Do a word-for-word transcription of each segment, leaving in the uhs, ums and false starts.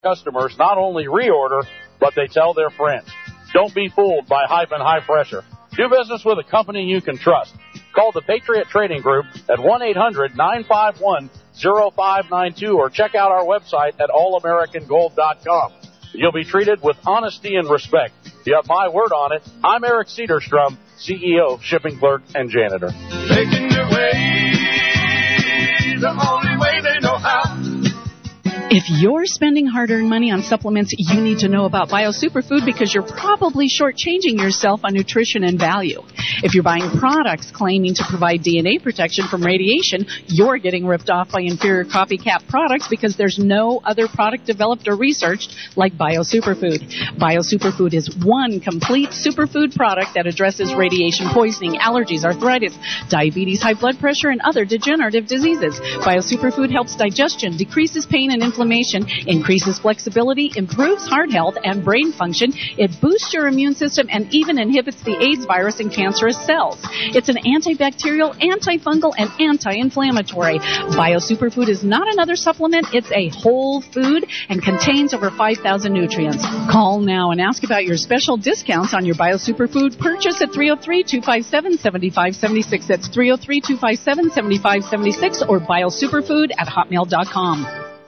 Customers not only reorder, but they tell their friends. Don't be fooled by hype and high pressure. Do business with a company you can trust. Call the Patriot Trading Group at one eight hundred nine five one oh five nine two or check out our website at all american gold dot com. You'll be treated with honesty and respect. You have my word on it. I'm Eric Cedarstrom, C E O, Shipping Clerk and Janitor. Making your way the only way they know how. If you're spending hard-earned money on supplements, you need to know about BioSuperfood because you're probably shortchanging yourself on nutrition and value. If you're buying products claiming to provide D N A protection from radiation, you're getting ripped off by inferior copycat products because there's no other product developed or researched like BioSuperfood. BioSuperfood is one complete superfood product that addresses radiation poisoning, allergies, arthritis, diabetes, high blood pressure, and other degenerative diseases. BioSuperfood helps digestion, decreases pain and inflammation, increases flexibility, improves heart health and brain function. It boosts your immune system and even inhibits the AIDS virus in cancerous cells. It's an antibacterial, antifungal, and anti-inflammatory. BioSuperfood is not another supplement. It's a whole food and contains over five thousand nutrients. Call now and ask about your special discounts on your BioSuperfood purchase at three oh three, two five seven, seven five seven six. That's three oh three, two five seven, seven five seven six or biosuperfood at hotmail dot com.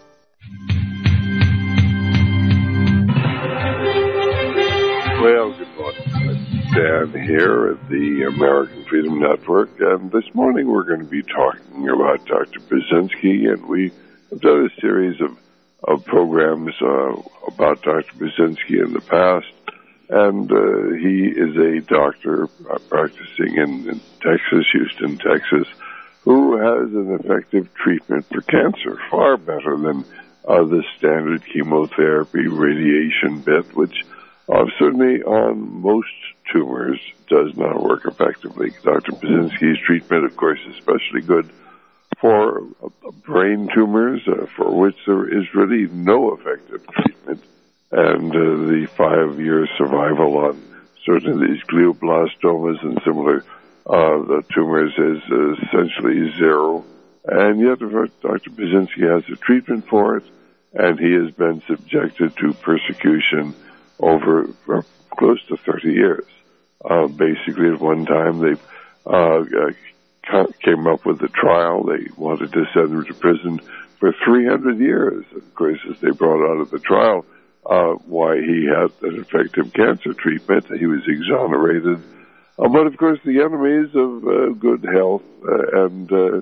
Well, good morning. It's Dan here at the American Freedom Network, and this morning we're going to be talking about Doctor Burzynski, and we have done a series of, of programs uh, about Doctor Burzynski in the past, and uh, he is a doctor uh, practicing in, in Texas, Houston, Texas, who has an effective treatment for cancer, far better than uh, the standard chemotherapy radiation bit, which Uh, certainly on most tumors does not work effectively. Doctor Burzynski's treatment, of course, is especially good for uh, brain tumors, uh, for which there is really no effective treatment. And uh, the five-year survival on certain of these glioblastomas and similar uh, the tumors is uh, essentially zero. And yet, Doctor Burzynski has a treatment for it, and he has been subjected to persecution over uh, close to thirty years. Uh, basically, at one time, they uh, uh, came up with a trial. They wanted to send him to prison for three hundred years. Of course, as they brought out of the trial uh, why he had an effective cancer treatment, he was exonerated. Uh, but, of course, the enemies of uh, good health uh, and uh,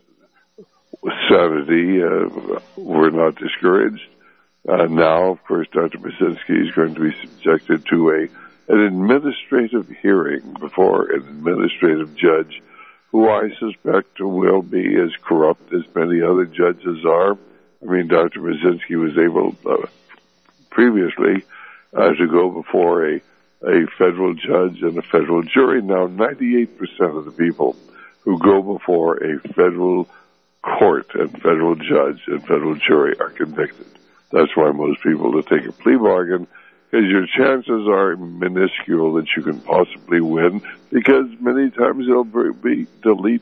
sanity uh, were not discouraged. Uh, now, of course, Doctor Burzynski is going to be subjected to a an administrative hearing before an administrative judge who I suspect will be as corrupt as many other judges are. I mean, Doctor Burzynski was able uh, previously uh, to go before a, a federal judge and a federal jury. Now, ninety-eight percent of the people who go before a federal court and federal judge and federal jury are convicted. That's why most people will take a plea bargain, because your chances are minuscule that you can possibly win, because many times they'll be delete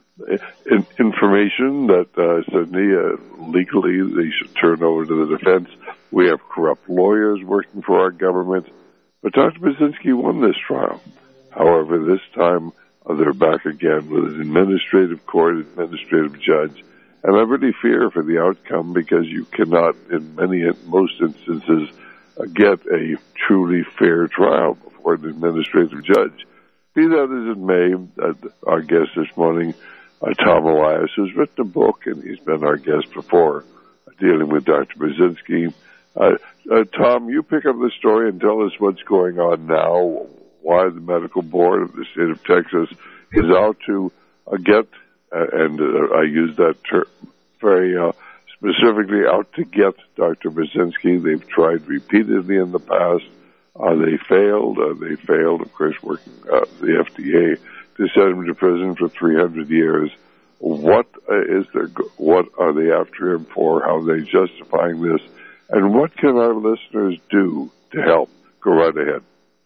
information that uh, certainly uh, legally they should turn over to the defense. We have corrupt lawyers working for our government. But Doctor Burzynski won this trial. However, this time uh, they're back again with an administrative court, administrative judge. And I really fear for the outcome, because you cannot, in many, in most instances, uh, get a truly fair trial before an administrative judge. Be that as it may, uh, our guest this morning, uh, Tom Elias, who's written a book, and he's been our guest before, uh, dealing with Doctor Burzynski. Uh, uh, Tom, you pick up the story and tell us what's going on now, why the medical board of the state of Texas is out to uh, get Uh, and uh, I use that term very uh, specifically, out to get Doctor Burzynski. They've tried repeatedly in the past. Uh, they failed. Uh, they failed, of course, working uh, the F D A to send him to prison for three hundred years. What uh, is their, what are they after him for? How are they justifying this? And what can our listeners do to help? Go right ahead.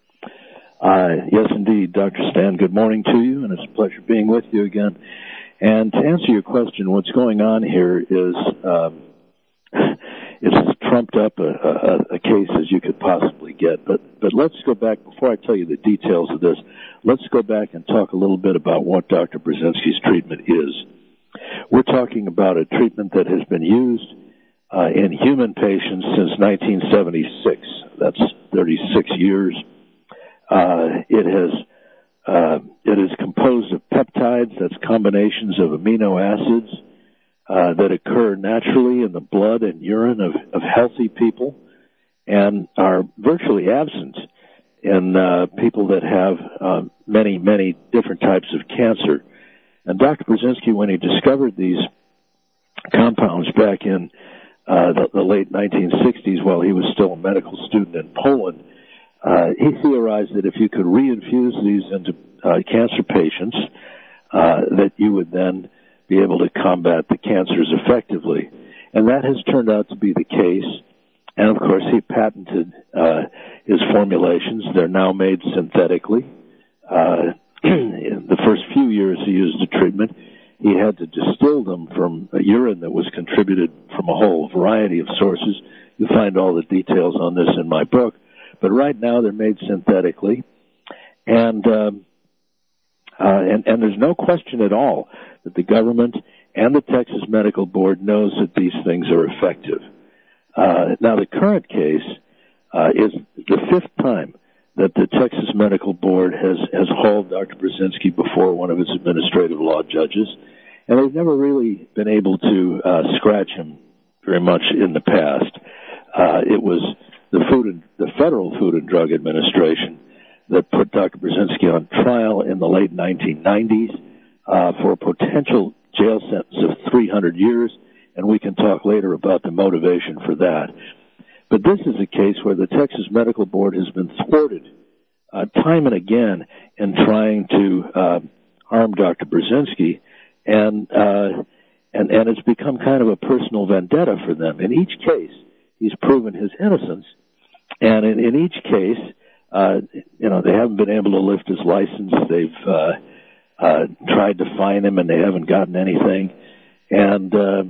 Uh, yes, indeed, Doctor Stan. Good morning to you, and it's a pleasure being with you again. And to answer your question, what's going on here is um, it's trumped up a, a, a case as you could possibly get. But but let's go back, before I tell you the details of this, let's go back and talk a little bit about what Doctor Brzezinski's treatment is. We're talking about a treatment that has been used uh, in human patients since nineteen seventy-six. That's thirty-six years. Uh, it has uh, it is composed of peptides, that's combinations of amino acids uh, that occur naturally in the blood and urine of, of healthy people and are virtually absent in uh, people that have uh, many, many different types of cancer. And Doctor Brzezinski, when he discovered these compounds back in uh, the, the late nineteen sixties, while he was still a medical student in Poland, uh, he theorized that if you could reinfuse these into uh, cancer patients, uh, that you would then be able to combat the cancers effectively. And that has turned out to be the case. And, of course, he patented uh, his formulations. They're now made synthetically. Uh, in the first few years he used the treatment, he had to distill them from a urine that was contributed from a whole variety of sources. You'll find all the details on this in my book. But right now they're made synthetically. And, um, uh, and, and there's no question at all that the government and the Texas Medical Board knows that these things are effective. Uh, now, the current case uh, is the fifth time that the Texas Medical Board has, has hauled Doctor Brzezinski before one of its administrative law judges, and they've never really been able to uh, scratch him very much in the past. Uh, it was the Food and, the Federal Food and Drug Administration that put Doctor Brzezinski on trial in the late nineteen nineties uh, for a potential jail sentence of three hundred years, and we can talk later about the motivation for that. But this is a case where the Texas Medical Board has been thwarted uh, time and again in trying to uh, harm Doctor Brzezinski, and, uh, and and it's become kind of a personal vendetta for them. In each case, he's proven his innocence, and in, in each case, uh, you know, they haven't been able to lift his license. They've uh, uh, tried to fine him, and they haven't gotten anything. And uh,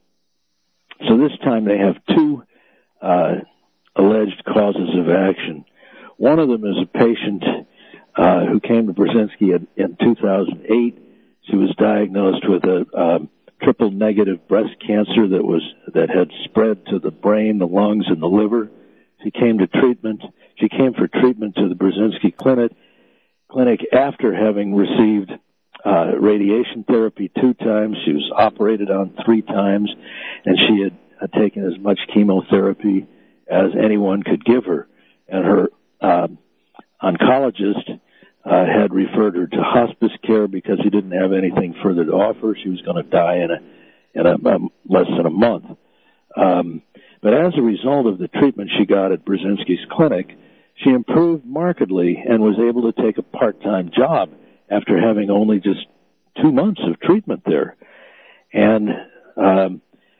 so this time they have two Uh, alleged causes of action. One of them is a patient uh, who came to Brzezinski in, in two thousand eight. She was diagnosed with a um, triple negative breast cancer that was that had spread to the brain, the lungs, and the liver. She came to treatment. She came for treatment to the Brzezinski clinic clinic after having received uh, radiation therapy two times. She was operated on three times, and she had had taken as much chemotherapy as anyone could give her. And her uh, oncologist uh, had referred her to hospice care because he didn't have anything further to offer. She was going to die in a in a um, less than a month. Um, but as a result of the treatment she got at Brzezinski's clinic, she improved markedly and was able to take a part-time job after having only just two months of treatment there. And um,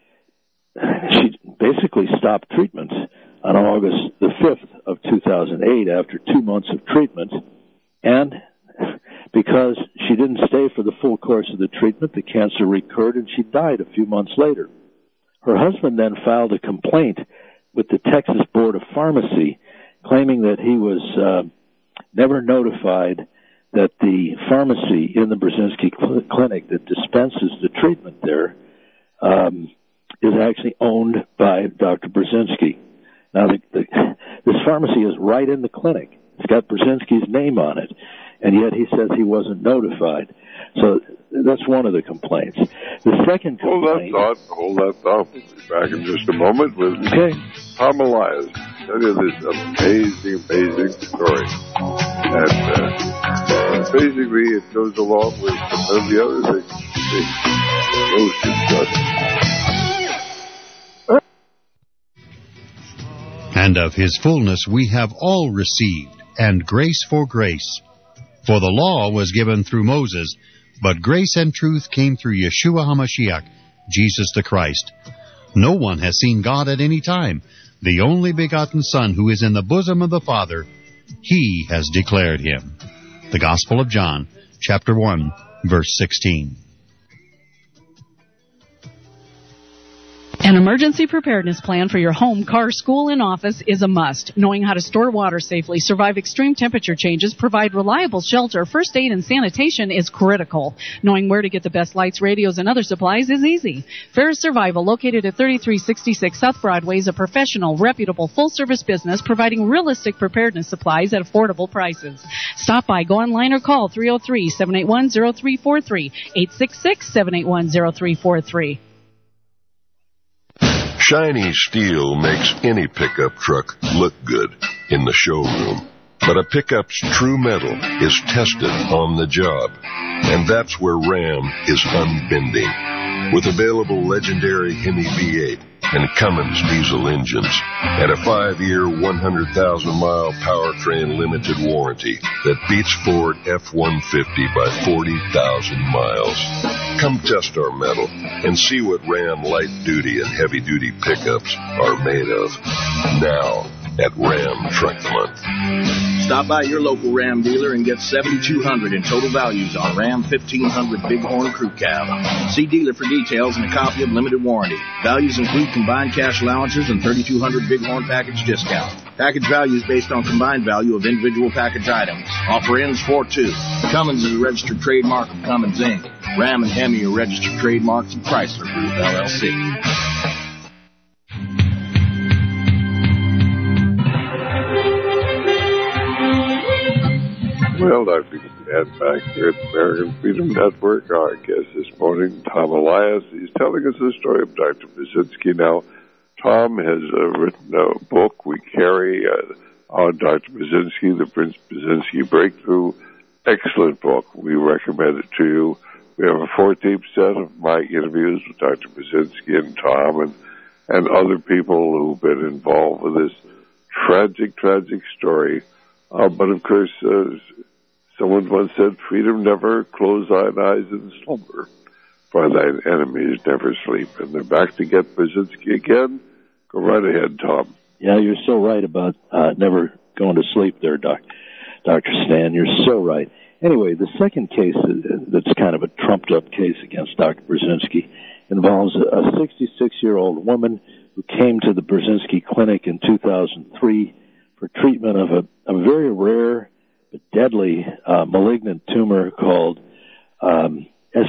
she basically stopped treatment on August the fifth of two thousand eight after two months of treatment. And because she didn't stay for the full course of the treatment, the cancer recurred and she died a few months later. Her husband then filed a complaint with the Texas Board of Pharmacy, claiming that he was uh, never notified that the pharmacy in the Brzezinski cl- clinic that dispenses the treatment there um, is actually owned by Doctor Brzezinski. Now, the, the, this pharmacy is right in the clinic. It's got Brzezinski's name on it, and yet he says he wasn't notified. So that's one of the complaints. The second complaint... Hold that thought. Hold that thought. We'll be back in just a moment with okay. Tom Elias. Tell you this amazing, amazing story. And uh, basically it goes along with some of the other things the most discussed. And of his fullness we have all received, and grace for grace. For the law was given through Moses, but grace and truth came through Yeshua HaMashiach, Jesus the Christ. No one has seen God at any time. The only begotten Son, who is in the bosom of the Father, He has declared Him. The Gospel of John, chapter one, verse sixteen. An emergency preparedness plan for your home, car, school, and office is a must. Knowing how to store water safely, survive extreme temperature changes, provide reliable shelter, first aid, and sanitation is critical. Knowing where to get the best lights, radios, and other supplies is easy. Ferris Survival, located at thirty-three sixty-six South Broadway, is a professional, reputable, full-service business providing realistic preparedness supplies at affordable prices. Stop by, go online, or call three oh three, seven eight one, oh three four three, eight six six, seven eight one, oh three four three. Shiny steel makes any pickup truck look good in the showroom. But a pickup's true metal is tested on the job. And that's where Ram is unbending. With available legendary Hemi V eight and Cummins diesel engines, and a five-year, one hundred thousand mile powertrain limited warranty that beats Ford F one fifty by forty thousand miles. Come test our metal and see what Ram light-duty and heavy-duty pickups are made of. Now at Ram Truck Month. Stop by your local Ram dealer and get seventy-two hundred dollars in total values on Ram fifteen hundred Bighorn Crew Cab. See dealer for details and a copy of limited warranty. Values include combined cash allowances and thirty-two hundred Bighorn package discount. Package values based on combined value of individual package items. Offer ends four two. Cummins is a registered trademark of Cummins, Incorporated. Ram and Hemi are registered trademarks of Chrysler Group, L L C. Well, Doctor Stan back here at the American Freedom Network. Our guest this morning, Tom Elias. He's telling us the story of Doctor Burzynski. Now, Tom has uh, written a book we carry uh, on Doctor Burzynski, the Prince Burzynski Breakthrough. Excellent book. We recommend it to you. We have a fourteenth set of my interviews with Doctor Burzynski and Tom and, and other people who've been involved with this tragic, tragic story. Uh, but, of course, uh, someone once said, freedom never close thine eyes in slumber, for thine enemies never sleep. And they're back to get Burzynski again. Go right ahead, Tom. Yeah, you're so right about uh, never going to sleep there, Doc, Doctor Stan. You're so right. Anyway, the second case that's kind of a trumped-up case against Doctor Burzynski involves a sixty-six-year-old woman who came to the Burzynski Clinic in two thousand three for treatment of a, a very rare but deadly uh, malignant tumor called um,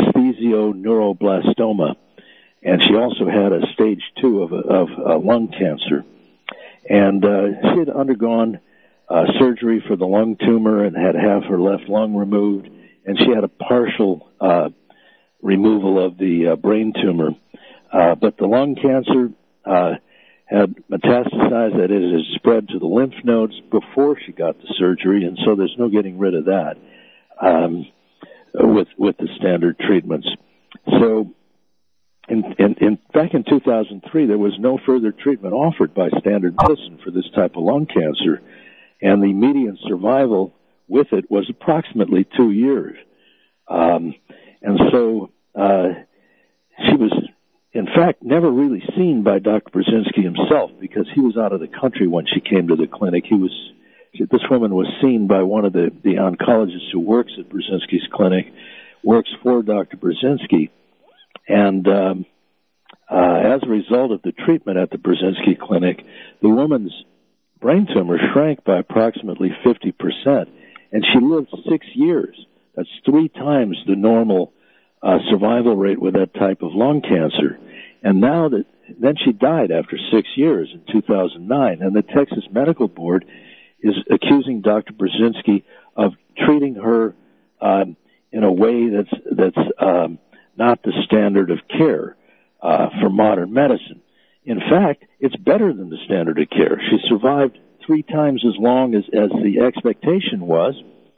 esthesioneuroblastoma. And she also had a stage two of, a, of a lung cancer. And uh, she had undergone uh, surgery for the lung tumor and had half her left lung removed. And she had a partial uh, removal of the uh, brain tumor. Uh, but the lung cancer uh, had metastasized, that is, had spread to the lymph nodes before she got the surgery, and so there's no getting rid of that um, with with the standard treatments. So, in, in, in, back in two thousand three, there was no further treatment offered by standard medicine for this type of lung cancer, and the median survival with it was approximately two years. Um, and so uh, she was, in fact, never really seen by Doctor Burzynski himself because he was out of the country when she came to the clinic. He was, this woman was seen by one of the, the oncologists who works at Burzynski's clinic, works for Doctor Burzynski. And um, uh, as a result of the treatment at the Burzynski clinic, the woman's brain tumor shrank by approximately fifty percent, and she lived six years. That's three times the normal uh, survival rate with that type of lung cancer. And now that, then she died after six years in two thousand nine, and the Texas Medical Board is accusing Doctor Burzynski of treating her um, in a way that's that's um, not the standard of care uh, for modern medicine. In fact, it's better than the standard of care. She survived three times as long as, as the expectation was,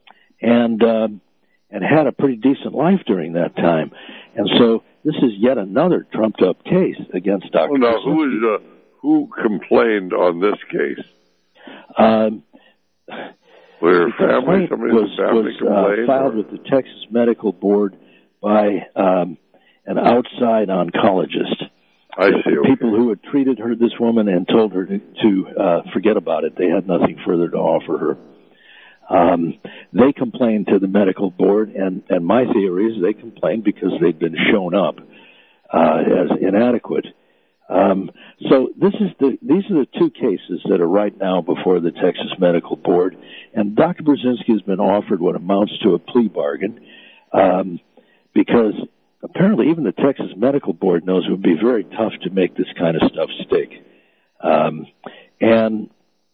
and uh, and had a pretty decent life during that time. And so this is yet another trumped-up case against Doctor Well, now, who, is, uh, who complained on this case? Um, Was her the family? complaint Somebody was, in the family was complained? uh, filed or? with the Texas Medical Board by um, an outside oncologist. I see. Okay. People who had treated her, this woman, and told her to, to uh, forget about it. They had nothing further to offer her. Um, they complained to the medical board, and, and my theory is they complained because they'd been shown up uh, as inadequate. Um, so this is the, these are the two cases that are right now before the Texas Medical Board, and Doctor Brzezinski has been offered what amounts to a plea bargain, um, because apparently even the Texas Medical Board knows it would be very tough to make this kind of stuff stick. Um, and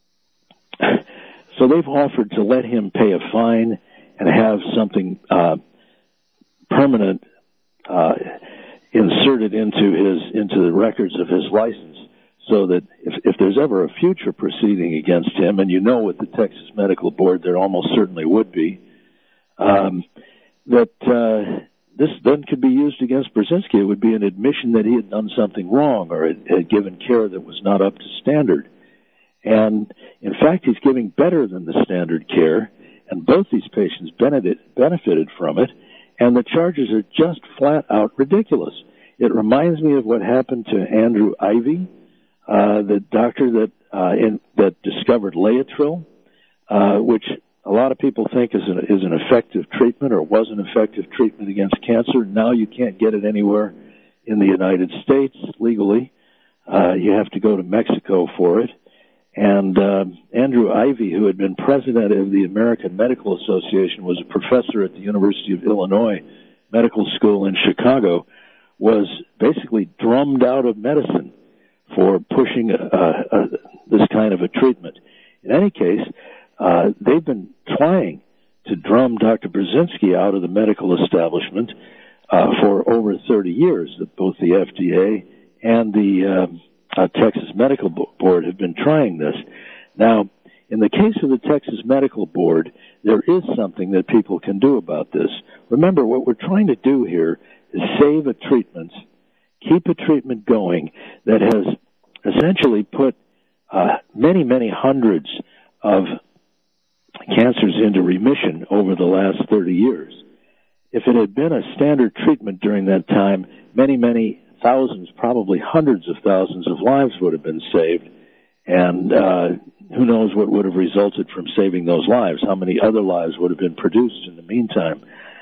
so they've offered to let him pay a fine and have something uh, permanent uh, inserted into his into the records of his license, so that if, if there's ever a future proceeding against him, and you know with the Texas Medical Board there almost certainly would be, um, that uh, this then could be used against Brzezinski. It would be an admission that he had done something wrong or had, had given care that was not up to standard. And in fact, he's giving better than the standard care, and both these patients benefited, benefited from it. And the charges are just flat out ridiculous. It reminds me of what happened to Andrew Ivy, uh, the doctor that uh, in, that discovered Laetrile, uh, which a lot of people think is an, is an effective treatment or was an effective treatment against cancer. Now you can't get it anywhere in the United States legally. Uh, you have to go to Mexico for it. And uh, Andrew Ivy, who had been president of the American Medical Association, was a professor at the University of Illinois Medical School in Chicago, was basically drummed out of medicine for pushing uh, uh, this kind of a treatment. In any case, uh, they've been trying to drum Doctor Brzezinski out of the medical establishment uh, for over thirty years. Both the F D A and the uh, Uh, Texas Medical Board have been trying this. Now, in the case of the Texas Medical Board, there is something that people can do about this. Remember, what we're trying to do here is save a treatment, keep a treatment going that has essentially put uh, many, many hundreds of cancers into remission over the last thirty years. If it had been a standard treatment during that time, many, many thousands, probably hundreds of thousands of lives would have been saved, and uh, who knows what would have resulted from saving those lives, how many other lives would have been produced in the meantime.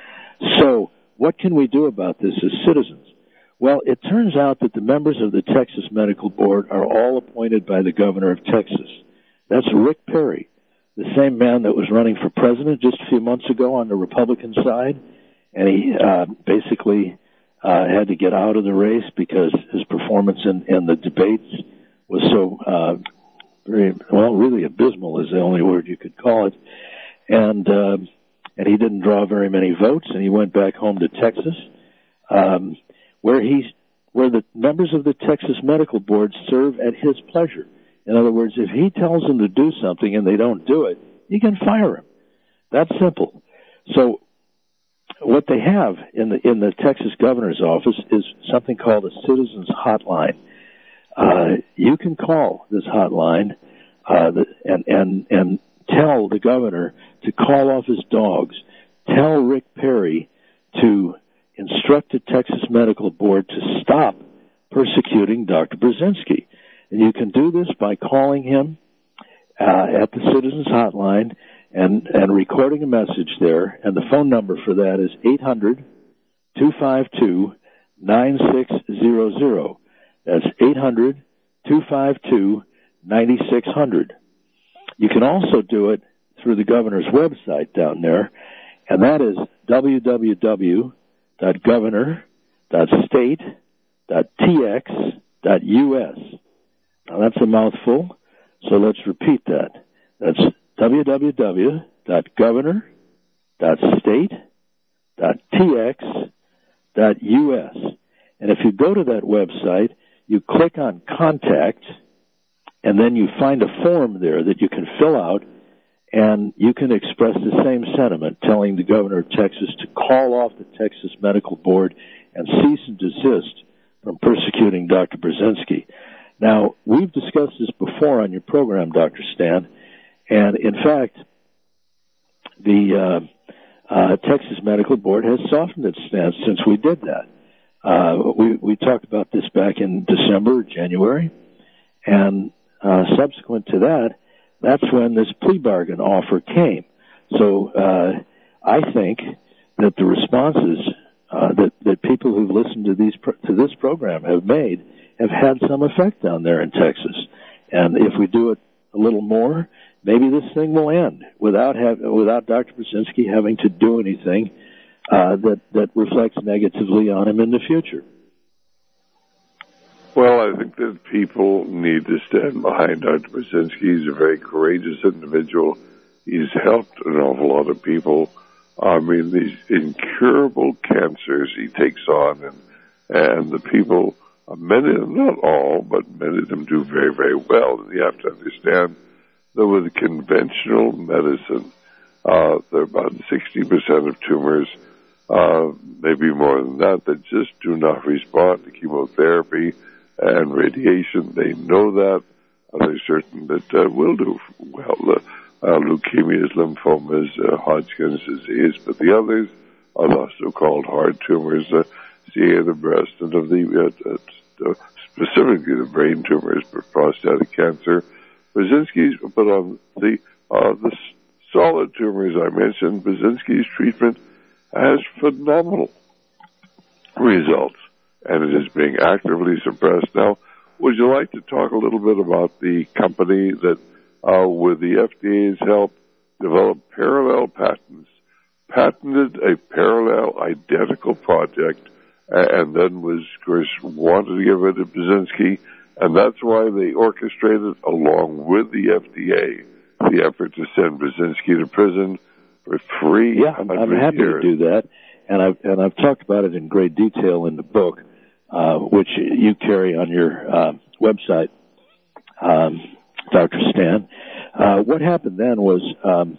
So what can we do about this as citizens? Well, it turns out that the members of the Texas Medical Board are all appointed by the governor of Texas. That's Rick Perry, the same man that was running for president just a few months ago on the Republican side, and he uh, basically Uh, had to get out of the race because his performance in, in the debates was so uh, very, well, really abysmal is the only word you could call it. And uh, and he didn't draw very many votes, and he went back home to Texas, um, where he's where the members of the Texas Medical Board serve at his pleasure. In other words, if he tells them to do something and they don't do it, you can fire him. That's simple. So what they have in the in the Texas governor's office is something called a citizens hotline. Uh, you can call this hotline uh, and and and tell the governor to call off his dogs. Tell Rick Perry to instruct the Texas Medical Board to stop persecuting Doctor Brzezinski, and you can do this by calling him uh, at the citizens hotline and, and recording a message there, and the phone number for that is eight hundred, two five two, nine six zero zero. That's eight hundred, two five two, nine six zero zero. You can also do it through the governor's website down there, and that is w w w dot governor dot state dot t x dot u s. Now that's a mouthful, so let's repeat that. That's w w w dot governor dot state dot t x dot u s. And if you go to that website, you click on Contact, and then you find a form there that you can fill out, and you can express the same sentiment, telling the governor of Texas to call off the Texas Medical Board and cease and desist from persecuting Doctor Brzezinski. Now, we've discussed this before on your program, Doctor Stan, and in fact, the uh, uh, Texas Medical Board has softened its stance since we did that. Uh, we, we talked about this back in December, January, and uh, subsequent to that, that's when this plea bargain offer came. So uh, I think that the responses uh, that, that people who've listened to these pro- to this program have made have had some effect down there in Texas. And if we do it a little more, maybe this thing will end without have, without Doctor Brzezinski having to do anything uh, that, that reflects negatively on him in the future. Well, I think that people need to stand behind Doctor Brzezinski. He's a very courageous individual. He's helped an awful lot of people. I mean, these incurable cancers he takes on, and and the people, many of them, not all, but many of them do very, very well. And you have to understand that with conventional medicine, uh, there are about sixty percent of tumors, uh, maybe more than that, that just do not respond to chemotherapy and radiation. They know that. They're certain that uh, will do well. Uh, uh, leukemias, lymphomas, uh, Hodgkin's disease, but the others are the so-called hard tumors, uh, C A of the breast and of the, uh, uh, specifically the brain tumors, but prostatic cancer. Brzezinski's, but on the, uh, the solid tumors I mentioned, Brzezinski's treatment has phenomenal results, and it is being actively suppressed. Now, would you like to talk a little bit about the company that, uh, with the F D A's help, developed parallel patents, patented a parallel identical project, and then was, of course, wanted to get rid of Brzezinski, and that's why they orchestrated, along with the F D A, the effort to send Brzezinski to prison for three yeah, I'm, I'm happy years. to do that, and I've and I've talked about it in great detail in the book, uh, which you carry on your uh, website, um, Doctor Stan. Uh, what happened then was, um,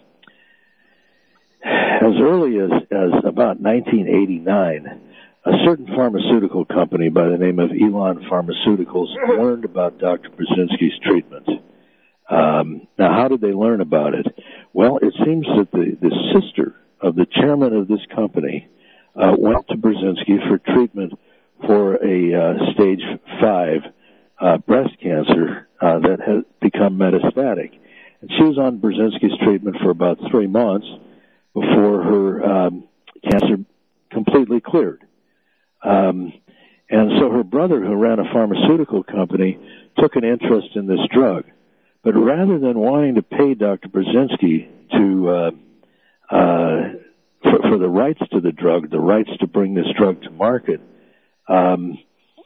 as early as, as about nineteen eighty-nine, a certain pharmaceutical company by the name of Elan Pharmaceuticals learned about Doctor Brzezinski's treatment. Um, now, how did they learn about it? Well, it seems that the, the sister of the chairman of this company uh, went to Brzezinski for treatment for a uh, stage five uh, breast cancer uh, that had become metastatic. And she was on Brzezinski's treatment for about three months before her um, cancer completely cleared. Um, and so her brother, who ran a pharmaceutical company, took an interest in this drug. But rather than wanting to pay Doctor Brzezinski to uh, uh, for, for the rights to the drug, the rights to bring this drug to market, um,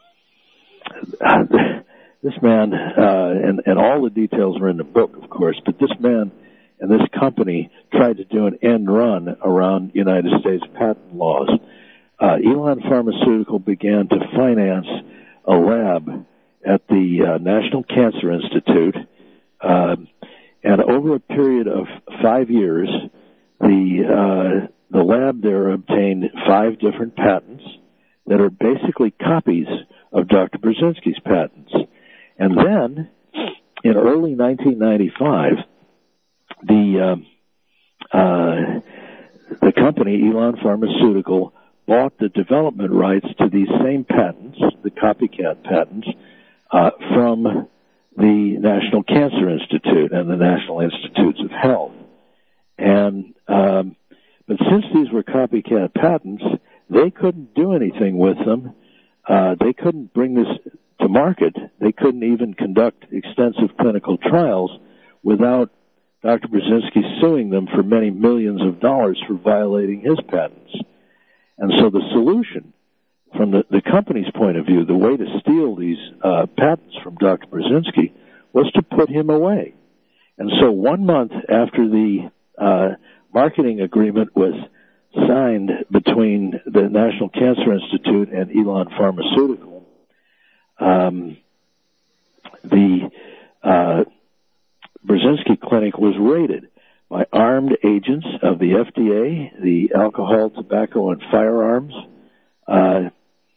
this man, uh, and, and all the details are in the book, of course, but this man and this company tried to do an end run around United States patent laws. Uh, Elan Pharmaceutical began to finance a lab at the uh, National Cancer Institute, uh, and over a period of five years, the uh, the lab there obtained five different patents that are basically copies of Doctor Brzezinski's patents. And then, in early nineteen ninety-five, the uh, uh, the company Elan Pharmaceutical bought the development rights to these same patents, the copycat patents, uh, from the National Cancer Institute and the National Institutes of Health. And um, but since these were copycat patents, they couldn't do anything with them. Uh, they couldn't bring this to market. They couldn't even conduct extensive clinical trials without Doctor Brzezinski suing them for many millions of dollars for violating his patents. And so the solution, from the, the company's point of view, the way to steal these uh, patents from Doctor Brzezinski was to put him away. And so one month after the uh, marketing agreement was signed between the National Cancer Institute and Elan Pharmaceutical, um, the uh, Brzezinski clinic was raided by armed agents of the F D A, the Alcohol, Tobacco, and Firearms uh,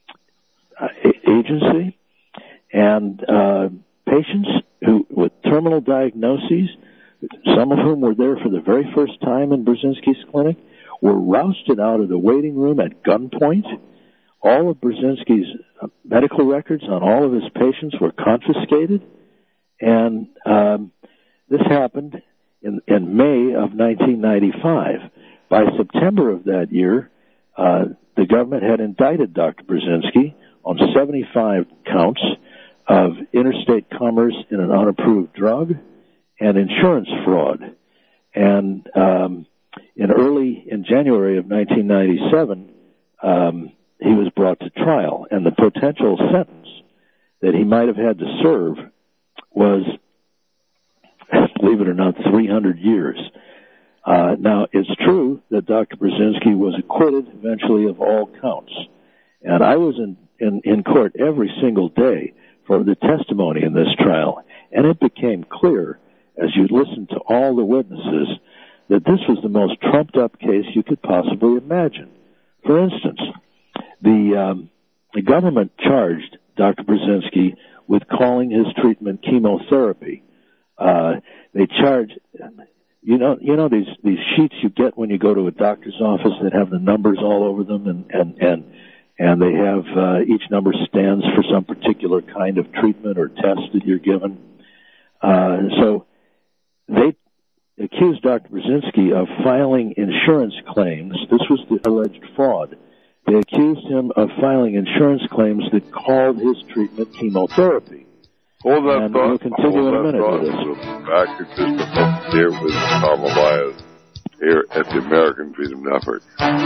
Agency, and uh, patients who with terminal diagnoses, some of whom were there for the very first time in Brzezinski's clinic, were rousted out of the waiting room at gunpoint. All of Brzezinski's medical records on all of his patients were confiscated, and um, this happened in, in May of nineteen ninety-five. By September of that year, uh, the government had indicted Doctor Brzezinski on seventy-five counts of interstate commerce in an unapproved drug and insurance fraud. And um, in early, in January of nineteen ninety-seven, um, he was brought to trial, and the potential sentence that he might have had to serve was, believe it or not, three hundred years. Uh, now, it's true that Doctor Brzezinski was acquitted eventually of all counts. And I was in, in, in court every single day for the testimony in this trial. And it became clear, as you listened to all the witnesses, that this was the most trumped-up case you could possibly imagine. For instance, the, um, the government charged Doctor Brzezinski with calling his treatment chemotherapy. Uh, they charged... You know, you know these these sheets you get when you go to a doctor's office that have the numbers all over them, and and and, and they have uh, each number stands for some particular kind of treatment or test that you're given. Uh, so they accused Doctor Brzezinski of filing insurance claims. This was the alleged fraud. They accused him of filing insurance claims that called his treatment chemotherapy. Hold that and thought. we'll continue in a minute thought. with this. We'll be back in just a moment here with Tom Elias here at the American Freedom Network.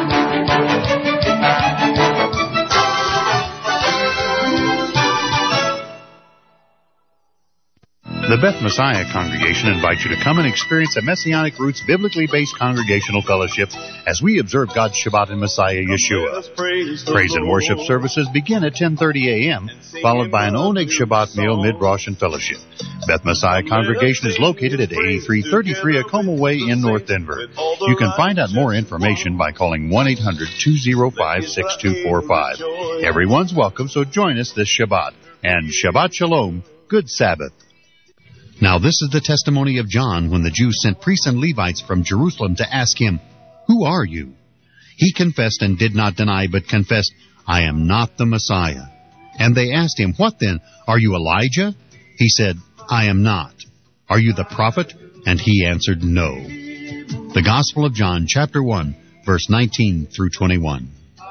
The Beth Messiah Congregation invites you to come and experience a Messianic Roots biblically based congregational fellowship as we observe God's Shabbat in Messiah Yeshua. Praise and worship services begin at ten thirty a.m., followed by an Oneg Shabbat meal, mid-Rosh, and fellowship. Beth Messiah Congregation is located at eighty-three thirty-three Acoma Way in North Denver. You can find out more information by calling one eight hundred two oh five six two four five. Everyone's welcome, so join us this Shabbat. And Shabbat Shalom, good Sabbath. Now this is the testimony of John when the Jews sent priests and Levites from Jerusalem to ask him, "Who are you?" He confessed and did not deny, but confessed, "I am not the Messiah." And they asked him, "What then? Are you Elijah?" He said, "I am not." "Are you the prophet?" And he answered, "No." The Gospel of John, chapter one, verse nineteen through twenty-one.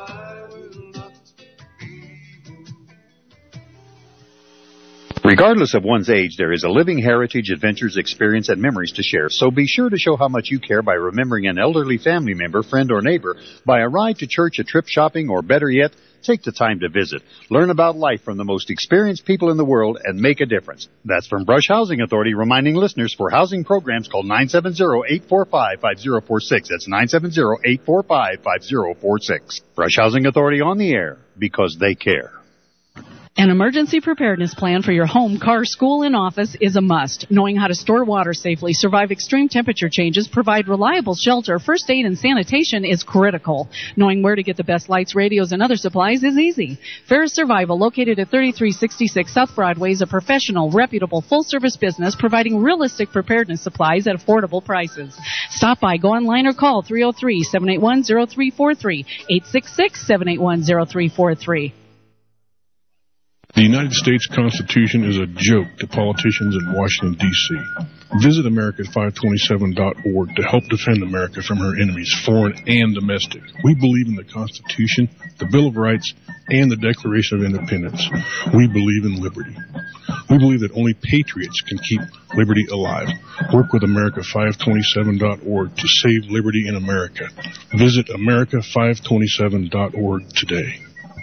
Regardless of one's age, there is a living heritage, adventures, experience, and memories to share. So be sure to show how much you care by remembering an elderly family member, friend, or neighbor by a ride to church, a trip shopping, or better yet, take the time to visit. Learn about life from the most experienced people in the world and make a difference. That's from Brush Housing Authority, reminding listeners for housing programs call nine seven zero, eight four five, five zero four six. That's nine seven zero, eight four five, five zero four six. Brush Housing Authority on the air because they care. An emergency preparedness plan for your home, car, school, and office is a must. Knowing how to store water safely, survive extreme temperature changes, provide reliable shelter, first aid, and sanitation is critical. Knowing where to get the best lights, radios, and other supplies is easy. Ferris Survival, located at thirty-three sixty-six South Broadway, is a professional, reputable, full-service business providing realistic preparedness supplies at affordable prices. Stop by, go online, or call three oh three, seven eight one, oh three four three, eight six six, seven eight one, oh three four three. The United States Constitution is a joke to politicians in Washington, D C Visit America five twenty-seven dot org to help defend America from her enemies, foreign and domestic. We believe in the Constitution, the Bill of Rights, and the Declaration of Independence. We believe in liberty. We believe that only patriots can keep liberty alive. Work with America five twenty-seven dot org to save liberty in America. Visit America five twenty-seven dot org today.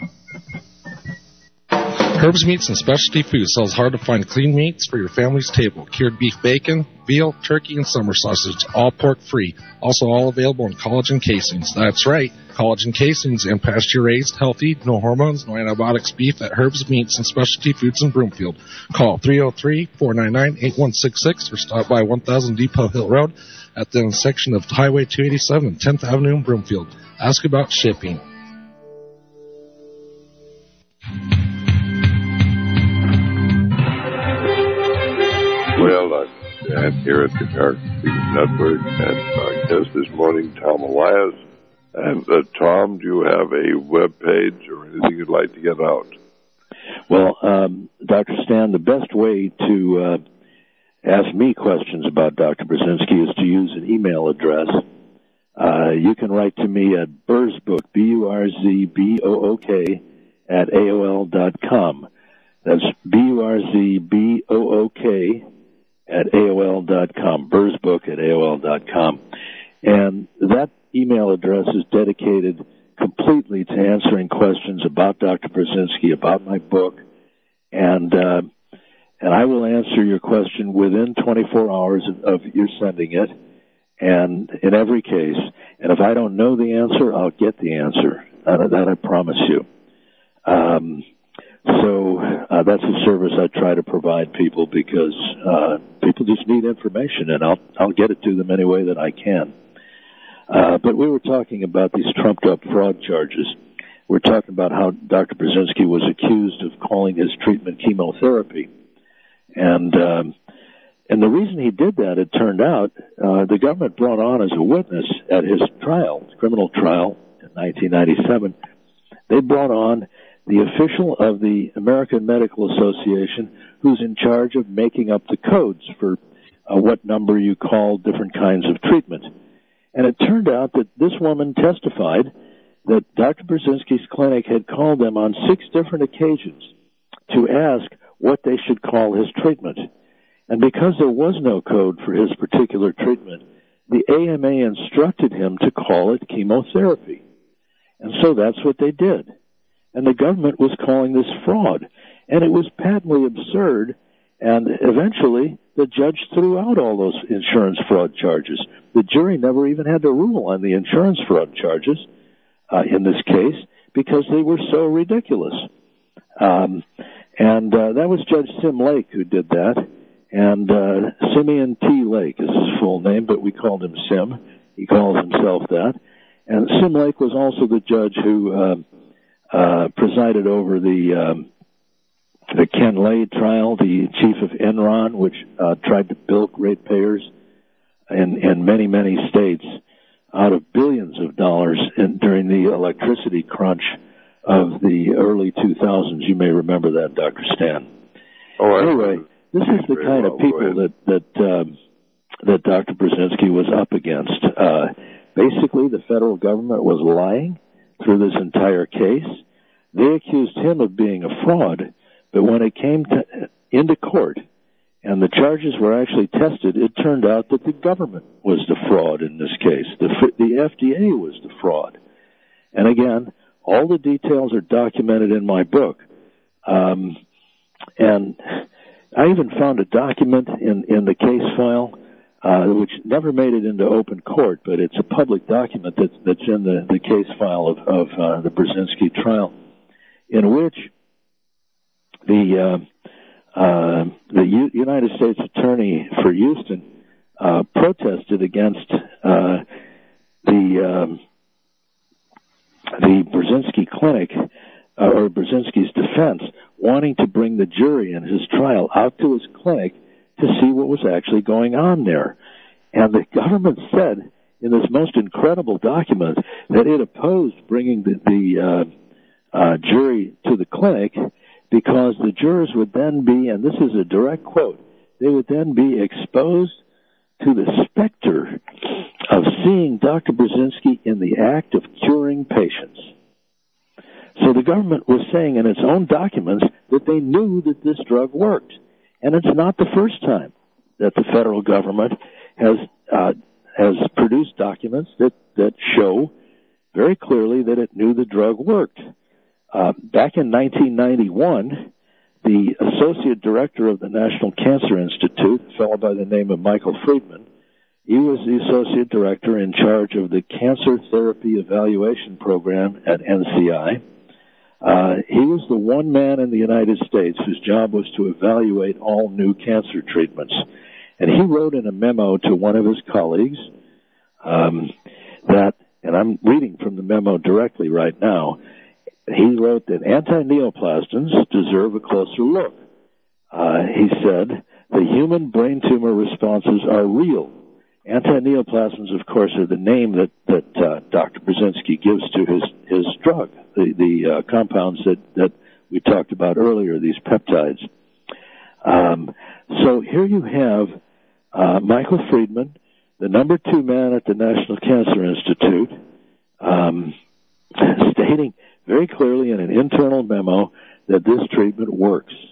Herb's Meats and Specialty Foods sells hard-to-find clean meats for your family's table. Cured beef bacon, veal, turkey, and summer sausage, all pork-free. Also all available in collagen casings. That's right, collagen casings and pasture-raised, healthy, no hormones, no antibiotics beef at Herb's Meats and Specialty Foods in Broomfield. Call three oh three, four nine nine, eight one six six or stop by one thousand Depot Hill Road at the intersection of Highway two eighty-seven and tenth Avenue in Broomfield. Ask about shipping. Well, I'm Dan here at the American Freedom Network, and our guest this morning, Tom Elias. And uh, Tom, do you have a web page or anything you'd like to get out? Well, um, Doctor Stan, the best way to uh, ask me questions about Doctor Brzezinski is to use an email address. Uh, you can write to me at burzbook, B U R Z B O O K, at A O L dot com. That's B U R Z B O O K at A O L dot com, burzbook at A O L dot com. And that email address is dedicated completely to answering questions about Doctor Brzezinski, about my book, and uh, and I will answer your question within twenty-four hours of, of your sending it, and in every case. And if I don't know the answer, I'll get the answer. That, that I promise you. Um, so uh, that's a service I try to provide people because uh, people just need information, and I'll I'll get it to them any way that I can. Uh, but we were talking about these trumped-up fraud charges. We're talking about how Doctor Brzezinski was accused of calling his treatment chemotherapy. And um, and the reason he did that, it turned out, uh, the government brought on as a witness at his trial, his criminal trial in nineteen ninety-seven, they brought on the official of the American Medical Association who's in charge of making up the codes for uh, what number you call different kinds of treatment. And it turned out that this woman testified that Doctor Brzezinski's clinic had called them on six different occasions to ask what they should call his treatment. And because there was no code for his particular treatment, the A M A instructed him to call it chemotherapy. And so that's what they did. And the government was calling this fraud. And it was patently absurd. And eventually, the judge threw out all those insurance fraud charges. The jury never even had to rule on the insurance fraud charges uh, in this case because they were so ridiculous. Um, and uh, that was Judge Sim Lake who did that. And uh, Simeon T. Lake is his full name, but we called him Sim. He calls himself that. And Sim Lake was also the judge who uh, uh, presided over the um, the Ken Lay trial, the chief of Enron, which uh, tried to bilk ratepayers in, in many, many states out of billions of dollars in, during the electricity crunch of the early two thousands. You may remember that, Doctor Stan. Oh, anyway, this is the kind well, of people that that um, that Doctor Brzezinski was up against. Uh, basically, the federal government was lying through this entire case. They accused him of being a fraud. But when it came to, into court and the charges were actually tested, it turned out that the government was the fraud in this case. The, the F D A was the fraud. And again, all the details are documented in my book. Um, and I even found a document in, in the case file, uh, which never made it into open court, but it's a public document that's, that's in the, the case file of, of uh, the Brzezinski trial, in which The uh, uh, the U- United States Attorney for Houston uh, protested against uh, the um, the Brzezinski clinic uh, or Brzezinski's defense, wanting to bring the jury in his trial out to his clinic to see what was actually going on there. And the government said in this most incredible document that it opposed bringing the, the uh, uh, jury to the clinic, because the jurors would then be, and this is a direct quote, they would then be exposed to the specter of seeing Doctor Brzezinski in the act of curing patients. So the government was saying in its own documents that they knew that this drug worked. And it's not the first time that the federal government has uh, has produced documents that, that show very clearly that it knew the drug worked. Uh, back in nineteen ninety-one, the associate director of the National Cancer Institute, a fellow by the name of Michael Friedman, he was the associate director in charge of the Cancer Therapy Evaluation Program at N C I. Uh, he was the one man in the United States whose job was to evaluate all new cancer treatments. And he wrote in a memo to one of his colleagues um, that, and I'm reading from the memo directly right now, he wrote that anti-neoplasms deserve a closer look. Uh, he said, the human brain tumor responses are real. Anti-neoplasms, of course, are the name that, that uh, Doctor Brzezinski gives to his, his drug, the, the uh, compounds that, that we talked about earlier, these peptides. Um, so here you have uh, Michael Friedman, the number two man at the National Cancer Institute, um, stating very clearly in an internal memo that this treatment works.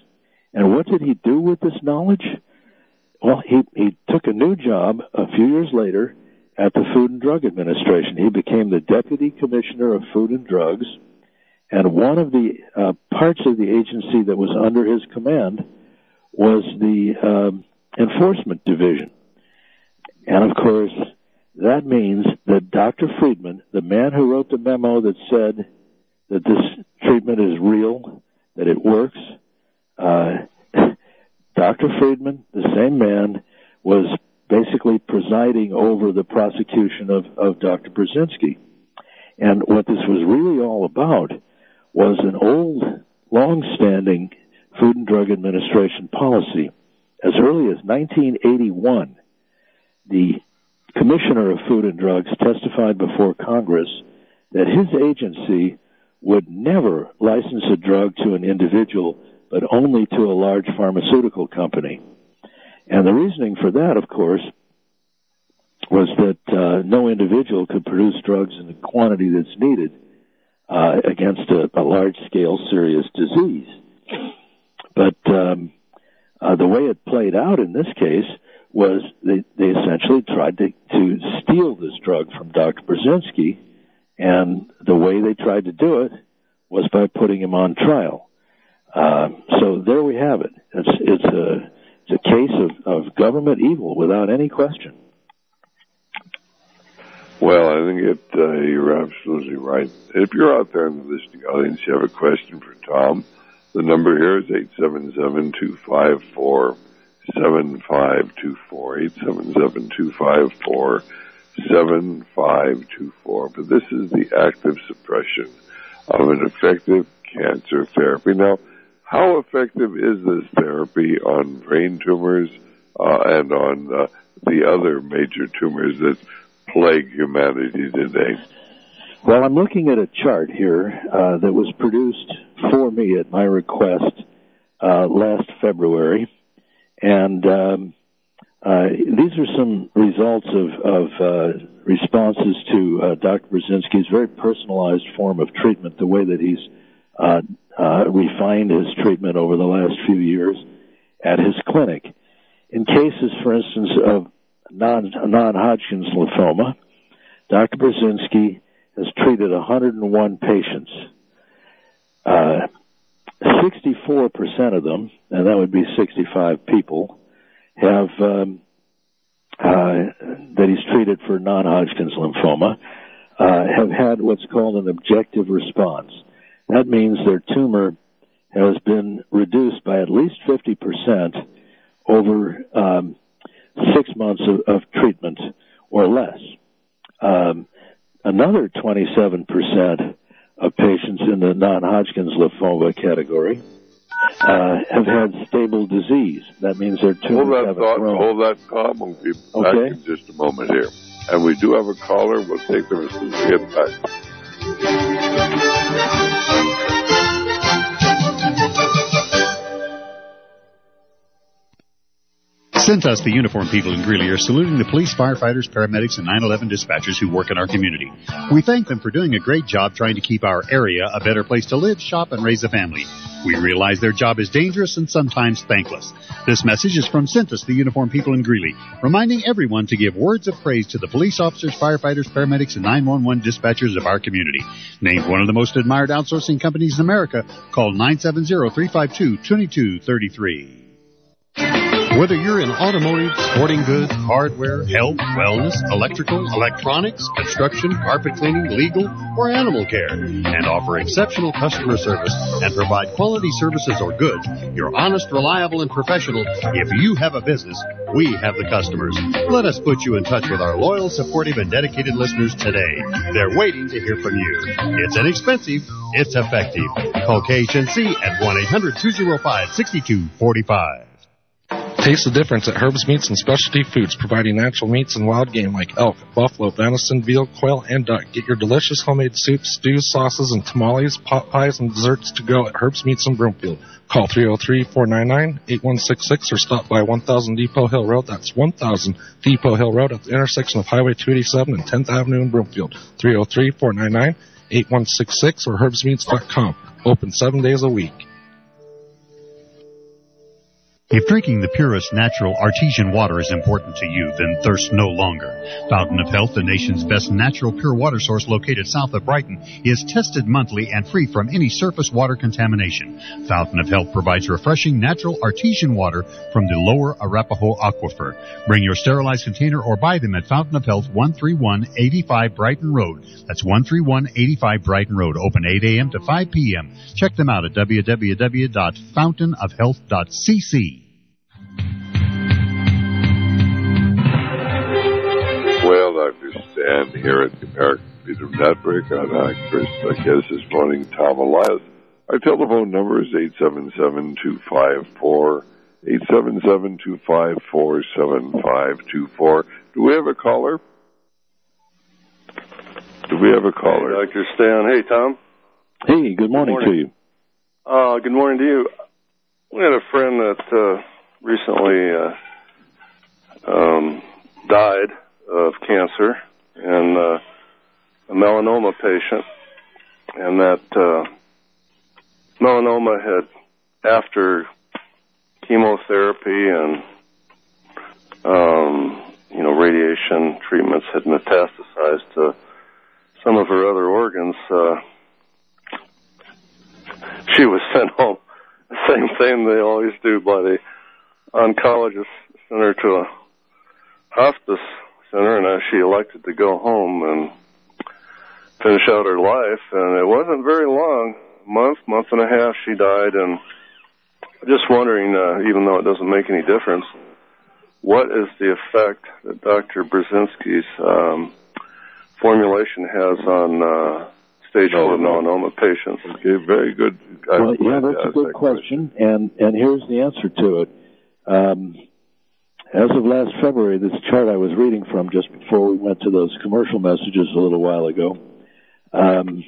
And what did he do with this knowledge? Well, he, he took a new job a few years later at the Food and Drug Administration. He became the Deputy Commissioner of Food and Drugs, and one of the uh, parts of the agency that was under his command was the um, Enforcement Division. And, of course, that means that Doctor Friedman, the man who wrote the memo that said that this treatment is real, that it works, uh, Doctor Friedman, the same man, was basically presiding over the prosecution of, of Doctor Brzezinski. And what this was really all about was an old, long-standing Food and Drug Administration policy. As early as nineteen eighty-one, the Commissioner of Food and Drugs testified before Congress that his agency would never license a drug to an individual, but only to a large pharmaceutical company. And the reasoning for that, of course, was that uh, no individual could produce drugs in the quantity that's needed uh, against a, a large-scale serious disease. But um, uh, the way it played out in this case was they, they essentially tried to, to steal this drug from Doctor Brzezinski, and the way they tried to do it was by putting him on trial. Uh, so there we have it. It's, it's a it's a case of, of government evil without any question. Well, I think it, uh, you're absolutely right. If you're out there in the listening audience, you have a question for Tom, the number here is eight seven seven, two five four, seven five two four, eight seven seven, two five four, seven five two four. But this is the active suppression of an effective cancer therapy. Now, how effective is this therapy on brain tumors uh, and on uh, the other major tumors that plague humanity today? Well, I'm looking at a chart here uh, that was produced for me at my request uh, last February, and um, uh, these are some results of, of uh, responses to uh, Doctor Brzezinski's very personalized form of treatment, the way that he's uh, uh, refined his treatment over the last few years at his clinic. In cases, for instance, of non, non-Hodgkin's lymphoma, Doctor Brzezinski has treated one hundred one patients. Uh, sixty-four percent of them, and that would be sixty-five people, have um, uh, that he's treated for non-Hodgkin's lymphoma, uh, have had what's called an objective response. That means their tumor has been reduced by at least fifty percent over um, six months of, of treatment or less. Um, another twenty-seven percent of patients in the non-Hodgkin's lymphoma category uh, have had stable disease. That means their tumors hold that haven't thought, grown. Hold that thought. We'll be okay. back in just a moment here. And we do have a caller. We'll take them as soon as we get back. Cintas, the uniformed people in Greeley, are saluting the police, firefighters, paramedics, and nine eleven dispatchers who work in our community. We thank them for doing a great job trying to keep our area a better place to live, shop, and raise a family. We realize their job is dangerous and sometimes thankless. This message is from Cintas, the uniformed people in Greeley, reminding everyone to give words of praise to the police officers, firefighters, paramedics, and nine one one dispatchers of our community. Named one of the most admired outsourcing companies in America, call nine seven zero, three five two, two two three three. Whether you're in automotive, sporting goods, hardware, health, wellness, electrical, electronics, construction, carpet cleaning, legal, or animal care, and offer exceptional customer service and provide quality services or goods, you're honest, reliable, and professional. If you have a business, we have the customers. Let us put you in touch with our loyal, supportive, and dedicated listeners today. They're waiting to hear from you. It's inexpensive. It's effective. Call K H N C at one eight hundred, two oh five, six two four five. Taste the difference at Herb's Meats and Specialty Foods, providing natural meats and wild game like elk, buffalo, venison, veal, quail, and duck. Get your delicious homemade soups, stews, sauces, and tamales, pot pies, and desserts to go at Herb's Meats in Broomfield. Call three oh three, four nine nine, eight one six six or stop by one thousand Depot Hill Road. That's one thousand Depot Hill Road at the intersection of Highway two eighty-seven and tenth Avenue in Broomfield. three oh three, four nine nine, eight one six six or herbs meats dot com. Open seven days a week. If drinking the purest natural artesian water is important to you, then thirst no longer. Fountain of Health, the nation's best natural pure water source located south of Brighton, is tested monthly and free from any surface water contamination. Fountain of Health provides refreshing natural artesian water from the lower Arapahoe Aquifer. Bring your sterilized container or buy them at Fountain of Health, one thirty-one eighty-five Brighton Road. That's one thirty-one eighty-five Brighton Road, open eight a.m. to five p.m. Check them out at w w w dot fountain of health dot c c. Well, Doctor Stan here at the American Freedom Network on Chris, I guess this morning, Tom Elias. Our telephone number is eight seven seven, two five four, eight seven seven, two five four, seven five two four. Do we have a caller? Do we have a caller? Hey, Doctor Stan. Hey, Tom. Hey, good morning, good morning. to you. Uh, good morning to you. We had a friend that uh, recently uh, um, died of cancer, and uh, a melanoma patient, and that uh, melanoma had, after chemotherapy and um, you know radiation treatments, had metastasized to some of her other organs. Uh, she was sent home. The same thing they always do by the oncologist, sent her to a hospice center, and uh, she elected to go home and finish out her life. And it wasn't very long, a month, month and a half, she died. And just wondering, uh, even though it doesn't make any difference, what is the effect that Doctor Brzezinski's um, formulation has on uh, stage four melanoma patients? Okay, very good. Well, yeah, that's a good question, and and here's the answer to it. Um, as of last February, this chart I was reading from just before we went to those commercial messages a little while ago, um,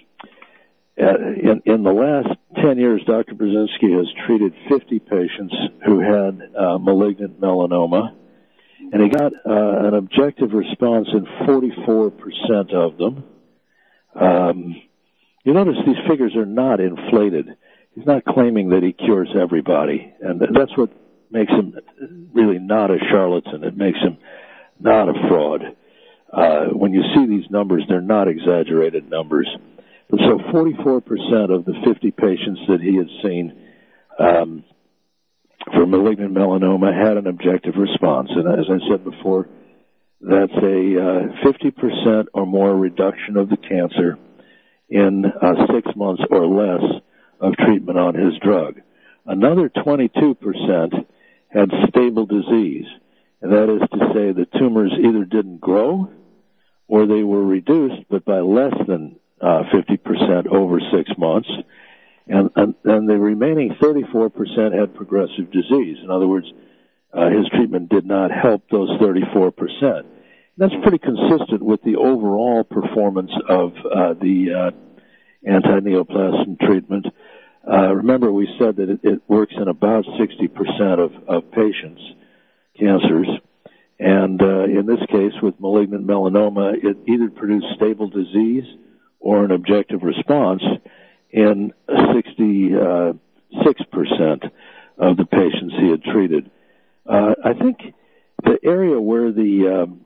in, in the last ten years, Doctor Brzezinski has treated fifty patients who had uh, malignant melanoma, and he got uh, an objective response in forty-four percent of them. Um, you notice these figures are not inflated. He's not claiming that he cures everybody, and that's what makes him really not a charlatan. It makes him not a fraud. Uh, when you see these numbers, they're not exaggerated numbers. But so forty-four percent of the fifty patients that he had seen um, for malignant melanoma had an objective response. And as I said before, that's a uh, fifty percent or more reduction of the cancer in uh, six months or less of treatment on his drug. Another twenty-two percent had stable disease, and that is to say the tumors either didn't grow or they were reduced, but by less than uh, fifty percent over six months. And, and, and the remaining thirty-four percent had progressive disease. In other words, uh, his treatment did not help those thirty-four percent. That's pretty consistent with the overall performance of uh, the uh, anti-neoplasm treatment. Uh, remember, we said that it, it works in about sixty percent of, of patients' cancers. And uh, in this case, with malignant melanoma, it either produced stable disease or an objective response in sixty-six percent of the patients he had treated. Uh, I think the area where the um,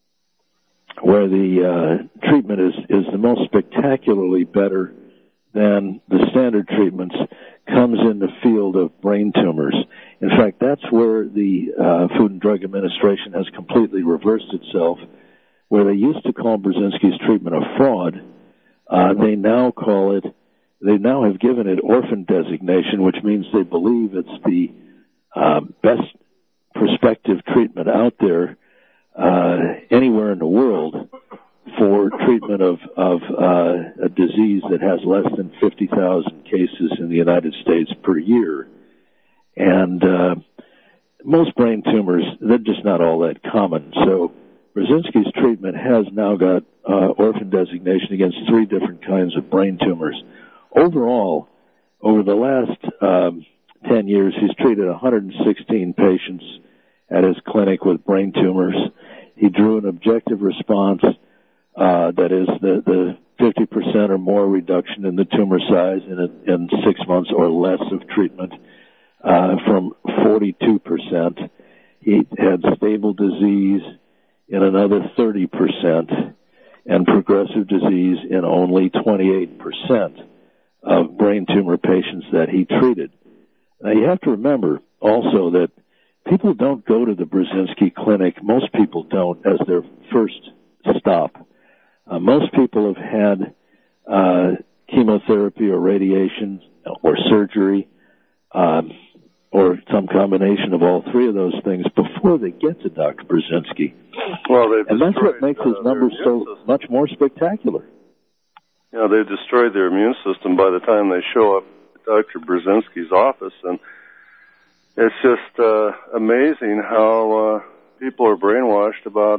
where the uh, treatment is, is the most spectacularly better than the standard treatments comes in the field of brain tumors. In fact, that's where the uh, Food and Drug Administration has completely reversed itself. Where they used to call Brzezinski's treatment a fraud, uh, they now call it, they now have given it orphan designation, which means they believe it's the uh, best prospective treatment out there uh, anywhere in the world for treatment of, of uh, a disease that has less than fifty thousand cases in the United States per year. And uh, most brain tumors, they're just not all that common. So Brzezinski's treatment has now got uh, orphan designation against three different kinds of brain tumors. Overall, over the last um, ten years, he's treated one hundred sixteen patients at his clinic with brain tumors. He drew an objective response, uh, that is the, the fifty percent or more reduction in the tumor size in, a, in six months or less of treatment. uh, from forty-two percent. He had stable disease in another thirty percent and progressive disease in only twenty-eight percent of brain tumor patients that he treated. Now, you have to remember also that people don't go to the Brzezinski Clinic, most people don't, as their first stop. Uh, most people have had uh, chemotherapy or radiation or surgery um, or some combination of all three of those things before they get to Doctor Brzezinski. Well, they've and that's what destroyed, makes his uh, numbers their so immune system. much more spectacular. You know, they've destroyed their immune system by the time they show up at Doctor Brzezinski's office, and it's just uh, amazing how uh, people are brainwashed about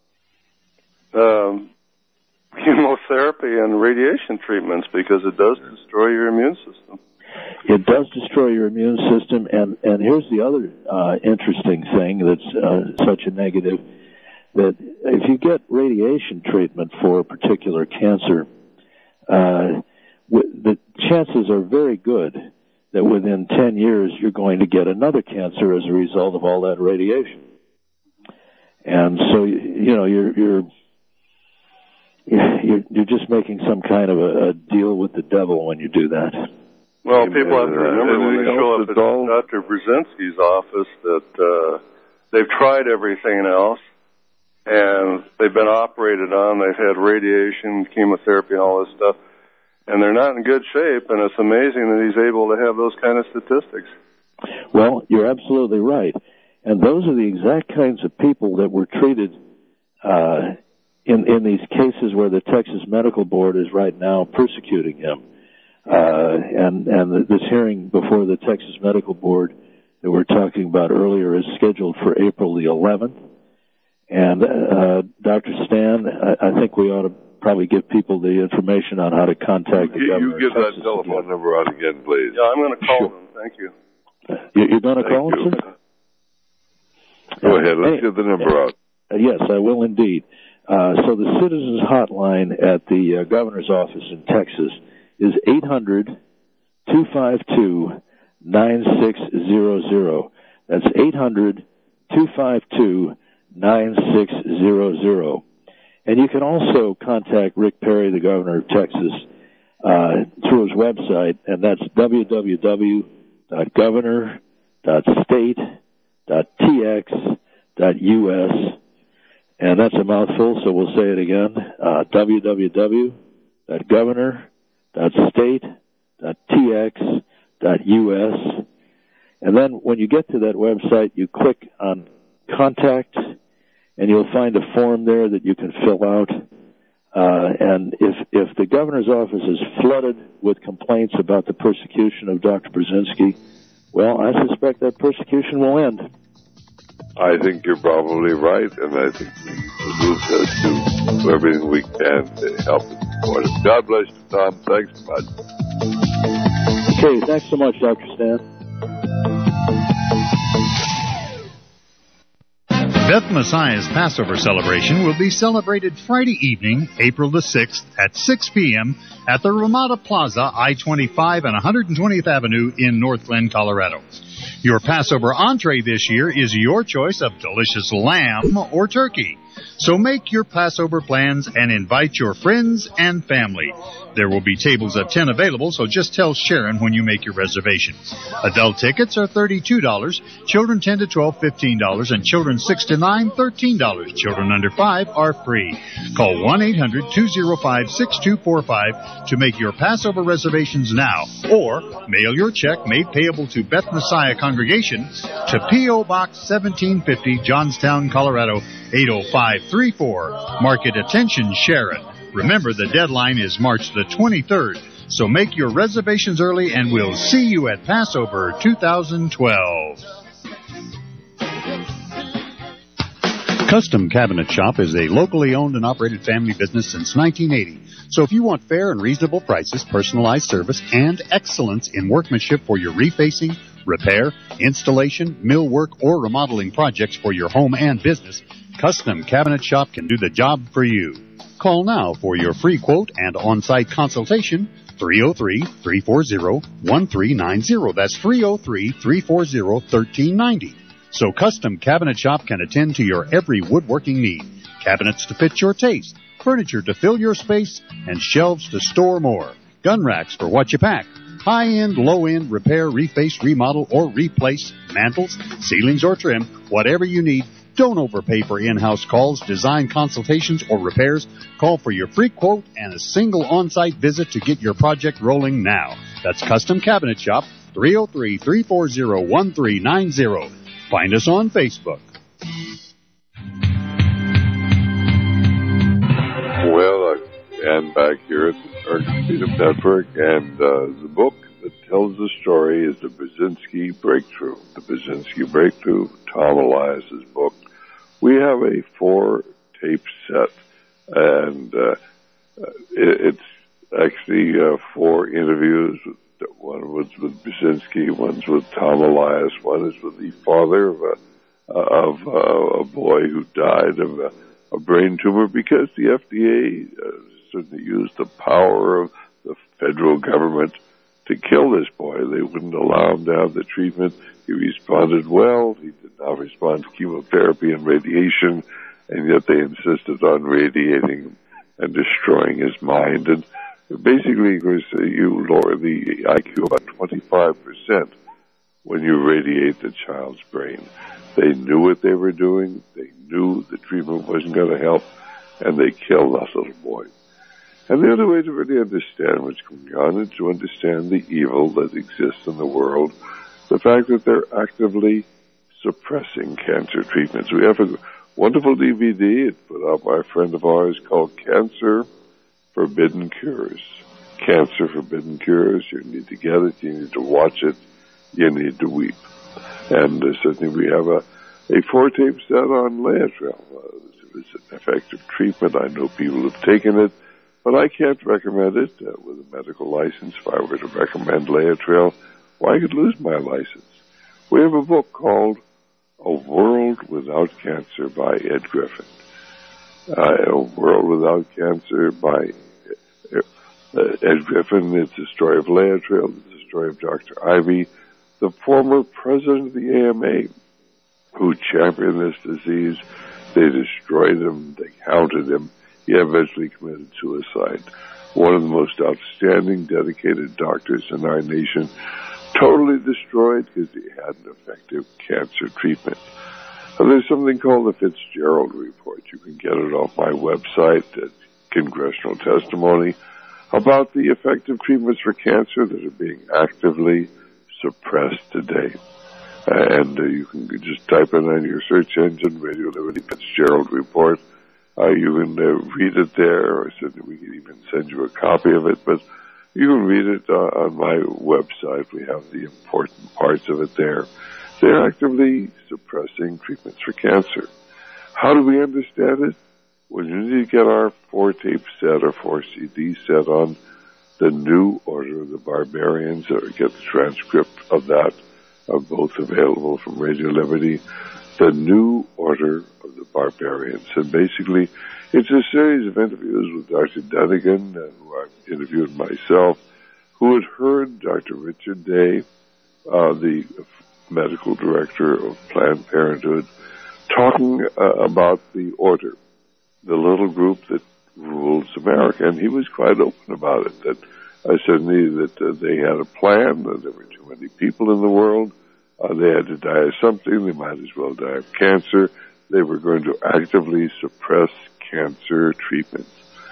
um, chemotherapy and radiation treatments because it does destroy your immune system. It does destroy your immune system, and, and here's the other uh, interesting thing that's uh, such a negative, that if you get radiation treatment for a particular cancer, uh, w- the chances are very good that within ten years you're going to get another cancer as a result of all that radiation. And so, you know, you're you're you're, you're just making some kind of a, a deal with the devil when you do that. Well, people have to remember when they show up at Doctor Brzezinski's office that uh, they've tried everything else, and they've been operated on. They've had radiation, chemotherapy, and all this stuff, and they're not in good shape, and it's amazing that he's able to have those kind of statistics. Well, you're absolutely right. And those are the exact kinds of people that were treated uh, in, in these cases where the Texas Medical Board is right now persecuting him. Uh, and, and this hearing before the Texas Medical Board that we're talking about earlier is scheduled for April the eleventh. And uh, Doctor Stan, I, I think we ought to probably give people the information on how to contact the You, governor. you give of Texas that telephone again. number out again, please. Yeah, I'm going to call Sure. them. Thank you. You, you're going to Thank call you. him, sir? Go ahead. Let's Hey, get the number out. Uh, yes, I will indeed. Uh, so the Citizens Hotline at the uh, governor's office in Texas is eight hundred, two five two, nine six zero zero. That's eight hundred, two five two, nine six zero zero. And you can also contact Rick Perry, the governor of Texas, uh, through his website, and that's w w w dot governor dot state dot t x dot u s. And that's a mouthful, so we'll say it again, uh, w w w dot governor dot state dot t x dot u s. And then when you get to that website, you click on Contact, and you'll find a form there that you can fill out. Uh, and if, if the governor's office is flooded with complaints about the persecution of Doctor Brzezinski, well, I suspect that persecution will end. I think you're probably right, and I think we will uh, do everything we can to help and support it. God bless you, Tom. Thanks much. Okay, thanks so much, Doctor Stan. Beth Messiah's Passover celebration will be celebrated Friday evening, April the sixth at six p.m. at the Ramada Plaza, I twenty-five and one hundred twentieth Avenue in North Glen, Colorado. Your Passover entree this year is your choice of delicious lamb or turkey. So make your Passover plans and invite your friends and family. There will be tables of ten available, so just tell Sharon when you make your reservations. Adult tickets are thirty-two dollars, children ten to twelve, fifteen dollars, and children six to nine, thirteen dollars. Children under five are free. Call one eight hundred, two oh five, six two four five to make your Passover reservations now, or mail your check made payable to Beth Messiah Congregation to P O. Box seventeen fifty, Johnstown, Colorado, eight oh five three four. Market attention, Sharon. Remember, the deadline is March the twenty-third, so make your reservations early and we'll see you at Passover two thousand twelve. Custom Cabinet Shop is a locally owned and operated family business since nineteen eighty. So if you want fair and reasonable prices, personalized service, and excellence in workmanship for your refacing, repair, installation, millwork, or remodeling projects for your home and business, Custom Cabinet Shop can do the job for you. Call now for your free quote and on-site consultation, three oh three, three four zero, one three nine zero. That's three oh three, three four zero, one three nine zero. So Custom Cabinet Shop can attend to your every woodworking need. Cabinets to fit your taste, furniture to fill your space, and shelves to store more. Gun racks for what you pack. High-end, low-end, repair, reface, remodel, or replace, mantles, ceilings, or trim, whatever you need. Don't overpay for in-house calls, design consultations, or repairs. Call for your free quote and a single on-site visit to get your project rolling now. That's Custom Cabinet Shop, three oh three, three four zero, one three nine zero. Find us on Facebook. Well, I'm back here at the American Freedom Network, and uh, the book that tells the story is The Brzezinski Breakthrough. The Brzezinski Breakthrough, Tom Elias's book. We have a four-tape set, and uh, it, it's actually uh, four interviews. One was with Brzezinski, one's with Tom Elias, one is with the father of a, of a, a boy who died of a, a brain tumor, because the F D A uh, certainly used the power of the federal government to kill this boy. They wouldn't allow him to have the treatment. He responded well. He did not respond to chemotherapy and radiation, and yet they insisted on radiating him and destroying his mind. And basically, of course, uh, you lower the I Q about twenty-five percent when you radiate the child's brain. They knew what they were doing. They knew the treatment wasn't going to help, and they killed that little boy. And the other way to really understand what's going on is to understand the evil that exists in the world, the fact that they're actively suppressing cancer treatments. We have a wonderful D V D. It's put out by a friend of ours called Cancer Forbidden Cures. Cancer Forbidden Cures. You need to get it. You need to watch it. You need to weep. And uh, certainly we have a, a four-tape set on Laetrile. Uh, it's an effective treatment. I know people have taken it, but I can't recommend it uh, with a medical license. If I were to recommend Laetrile, well, I could lose my license. We have a book called A World Without Cancer by Ed Griffin. Uh, A World Without Cancer by uh, Ed Griffin. It's the story of Laetrile. It's the story of Doctor Ivy, the former president of the A M A, who championed this disease. They destroyed him. They counted him. He eventually committed suicide. One of the most outstanding, dedicated doctors in our nation, totally destroyed because he had an effective cancer treatment. And there's something called the Fitzgerald Report. You can get it off my website at Congressional Testimony about the effective treatments for cancer that are being actively suppressed today. Uh, and uh, you can just type in on your search engine, Radio Liberty Fitzgerald Report. Uh, you can uh, read it there, or certainly we can even send you a copy of it, but you can read it uh, on my website. We have the important parts of it there. They're actively suppressing treatments for cancer. How do we understand it? Well, you need to get our four-tape set or four C D set on The New Order of the Barbarians, or get the transcript of that, are both available from Radio Liberty. The New Order of the Barbarians. And basically, it's a series of interviews with Doctor Dunnigan, uh, who I've interviewed myself, who had heard Doctor Richard Day, uh, the medical director of Planned Parenthood, talking uh, about the order, the little group that rules America. And he was quite open about it, that uh, certainly that uh, they had a plan, that there were too many people in the world. Uh, they had to die of something. They might as well die of cancer. They were going to actively suppress cancer treatments.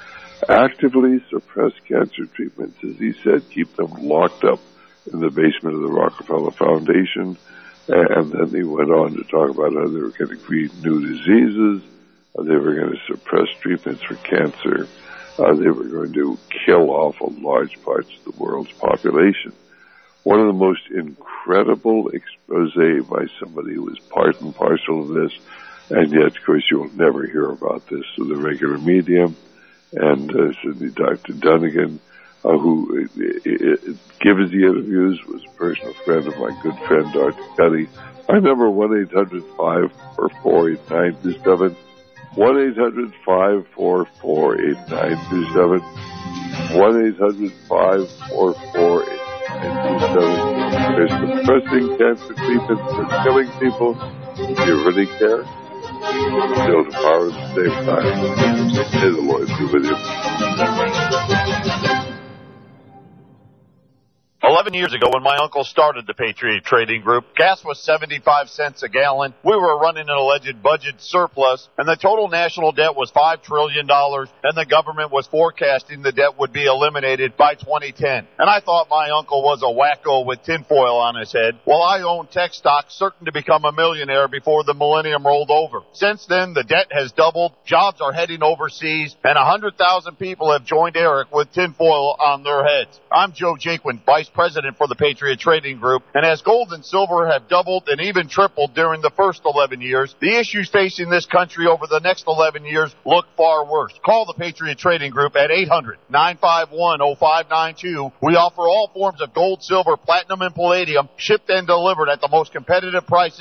Actively suppress cancer treatments, as he said, keep them locked up in the basement of the Rockefeller Foundation. And then he went on to talk about how they were going to create new diseases. Uh, they were going to suppress treatments for cancer. Uh, they were going to kill off a large parts of the world's population. One of the most incredible expose by somebody who was part and parcel of this, and yet, of course, you'll never hear about this through the regular media. And uh, certainly Doctor Dunnigan, uh, who it, it, it gives the interviews, was a personal friend of my good friend, Doctor Cuddy. My number, one eight hundred, five four four, eight nine two seven, one eight hundred, five four four, eight nine two seven. one eight hundred five four four eight two seven. There's suppressing cancer treatments for killing people. Do you really care? Till tomorrow at the same time. May the Lord be with you. Eleven years ago, when my uncle started the Patriot Trading Group, gas was seventy-five cents a gallon. We were running an alleged budget surplus, and the total national debt was five trillion dollars, and the government was forecasting the debt would be eliminated by twenty ten. And I thought my uncle was a wacko with tinfoil on his head. Well, I owned tech stocks certain to become a millionaire before the millennium rolled over. Since then, the debt has doubled, jobs are heading overseas, and one hundred thousand people have joined Eric with tinfoil on their heads. I'm Joe Jaquin, Vice President for the Patriot Trading Group, and as gold and silver have doubled and even tripled during the first eleven years, the issues facing this country over the next eleven years look far worse. Call the Patriot Trading Group at eight hundred nine five one oh five nine two. We offer all forms of gold, silver, platinum, and palladium, shipped and delivered at the most competitive prices